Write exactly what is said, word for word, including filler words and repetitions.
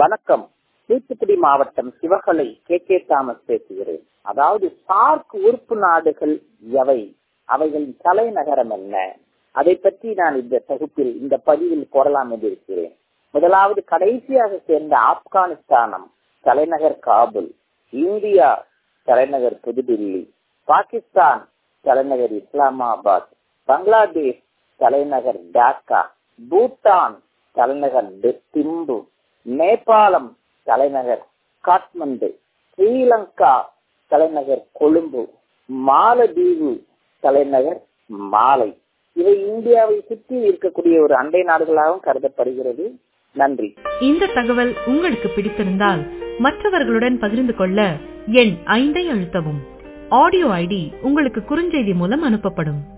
வணக்கம். தூத்துக்குடி மாவட்டம் Sivakalai K K Thomas பேசுகிறேன். அதாவது சார்க் உறுப்பு நாடுகள் எவை, அவைகளின் தலைநகரம் என்ன, அதை பற்றி நான் இந்த தொகுப்பில் இந்த பதிவில் போடலாம் என்று இருக்கிறேன். முதலாவது கடைசியாக சேர்ந்த ஆப்கானிஸ்தானம் தலைநகர் காபுல், இந்தியா தலைநகர் புதுடில்லி, பாகிஸ்தான் தலைநகர் இஸ்லாமாபாத், பங்களாதேஷ் தலைநகர் டாக்கா, பூட்டான் தலைநகர் திம்பு, நேபாளம் தலைநகர் காட்மண்டு, ஸ்ரீலங்கா தலைநகர் கொழும்பு, மாலதீவு தலைநகர் மாலை. இவை இந்தியாவை சுற்றி இருக்கக்கூடிய ஒரு அண்டை நாடுகளாகவும் கருதப்படுகிறது. நன்றி. இந்த தகவல் உங்களுக்கு பிடித்திருந்தால் மற்றவர்களுடன் பகிர்ந்து கொள்ள எண் ஐந்தை அழுத்தவும். ஆடியோ ஐடி உங்களுக்கு குறுஞ்செய்தி மூலம் அனுப்பப்படும்.